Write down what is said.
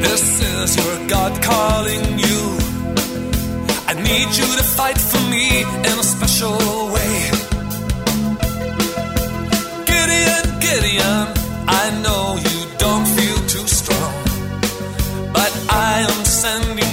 This is your God calling you. I need you to fight for me in a special way. Gideon, Gideon, I know you don't feel too strong, but I am sending